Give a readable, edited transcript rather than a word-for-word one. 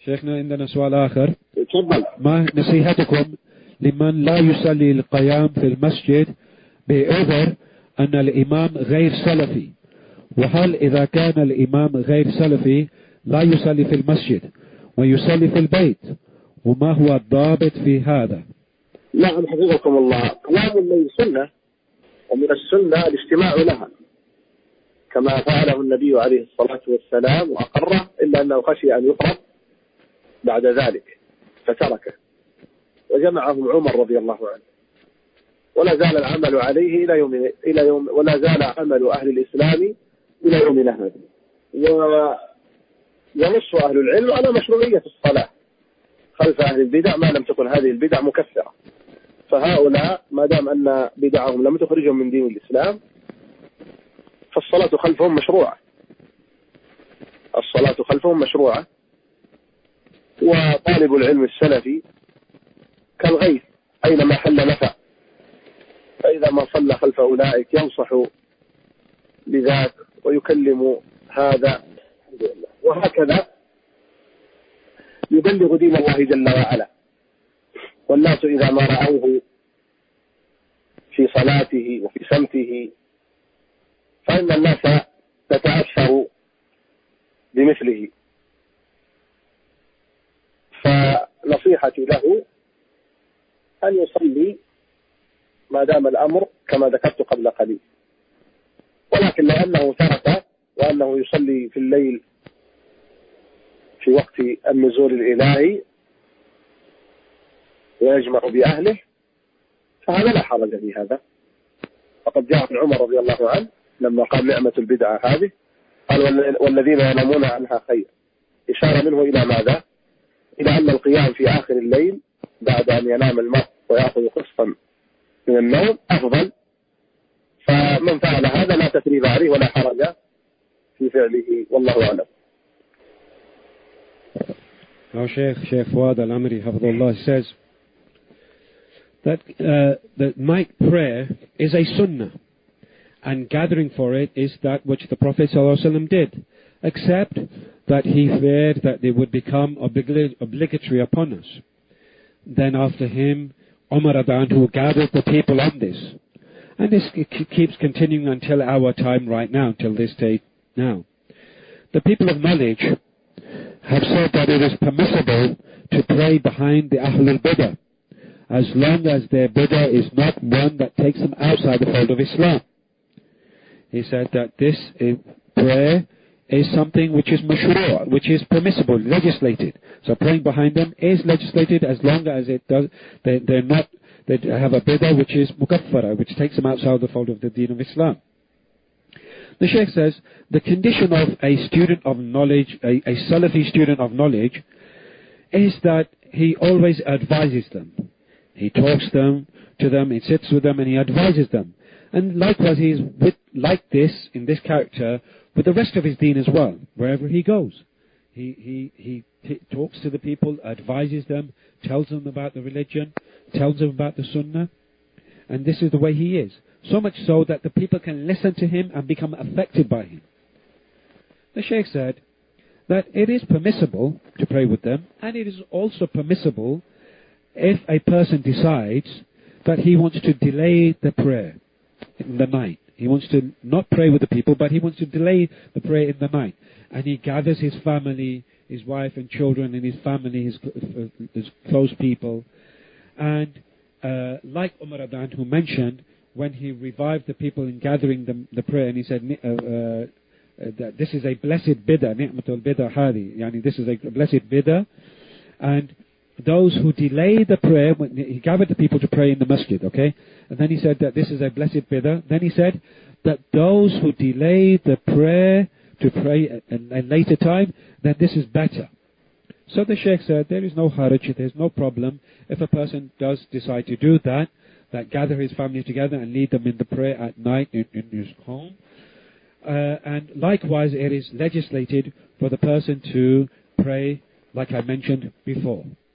شيخنا عندنا سؤال آخر. تفضل. ما نصيحتكم لمن لا يصلي القيام في المسجد بعذر أن الإمام غير سلفي؟ وهل إذا كان الإمام غير سلفي لا يصلي في المسجد ويصلي في البيت، وما هو الضابط في هذا؟ نعم حفظكم الله، قيام الليل سنة، ومن السنة الاجتماع لها كما فعله النبي عليه الصلاة والسلام وأقره، إلا أنه خشي أن يفرض بعد ذلك فتركه، وجمعهم عمر رضي الله عنه، ولا زال العمل عليه إلى يوم ولا زال عمل أهل الإسلام إلى يومنا هذا. وينص أهل العلم على مشروعية الصلاة خلف أهل البدع ما لم تكن هذه البدع مكفرة، فهؤلاء ما دام أن بدعهم لم تخرجهم من دين الإسلام فالصلاة خلفهم مشروعة. الصلاة خلفهم مشروعة. وطالب العلم السلفي كالغيث أينما حل نفع، فإذا ما صلى خلف أولئك ينصح بذاك ويكلم هذا، وهكذا يبلغ دين الله جل وعلا. والناس إذا ما رأوه في صلاته وفي سمته فإن الناس تتأثر بمثله. فنصيحتي له أن يصلي ما دام الأمر كما ذكرت قبل قليل، ولكن لأنه ترك وأنه يصلي في الليل في وقت النزول الإلهي ويجمع بأهله فهذا لا حرج في هذا. فقد جاء عن عمر رضي الله عنه لما قال نعمة البدعة هذه قال والذين ينامون عنها خير، إشارة منه إلى ماذا؟ إلى أن القيام في آخر الليل بعد أن ينام المرء ويأخذ قسطا من النوم أفضل، فمن فعل هذا لا تثريب عليه ولا حرج في فعله، والله أعلم. Our Sheikh Fuad Al-Amri Hafidhullah says that the night prayer is a sunnah, and gathering for it is that which the Prophet ﷺ did, except that he feared that they would become obligatory upon us. Then after him, Umar who gathered the people on this. And this keeps continuing until our time right now, till this day now. The people of knowledge have said that it is permissible to pray behind the Ahlul Bidah, as long as their Bidah is not one that takes them outside the fold of Islam. He said that this prayer is something which is mashru', which is permissible, legislated. So praying behind them is legislated as long as it does, they have a bidah which is mukaffara, which takes them outside the fold of the deen of Islam. The Shaykh says, the condition of a student of knowledge, a Salafi student of knowledge, is that he always advises them. He talks to them, he sits with them and he advises them. And likewise he is like this, in this character, with the rest of his deen as well, wherever he goes. He talks to the people, advises them, tells them about the religion, tells them about the sunnah, and this is the way he is. So much so that the people can listen to him and become affected by him. The Shaykh said that it is permissible to pray with them, and it is also permissible if a person decides that he wants to delay the prayer in the night. He wants to not pray with the people, but he wants to delay the prayer in the night. And he gathers his family, his wife and children, and his family, his close people. And like Umar who mentioned, when he revived the people in gathering the prayer, and he said that this is a blessed bid'ah, ni'matul bid'ah hadi, yani this is a blessed bid'ah. And those who delay the prayer, when he gathered the people to pray in the masjid, okay? And then he said that this is a blessed bid'ah. Then he said that those who delay the prayer to pray at a later time, then this is better. So the Shaykh said there is no haraj, there is no problem if a person does decide to do that gather his family together and lead them in the prayer at night in his home. And likewise it is legislated for the person to pray like I mentioned before.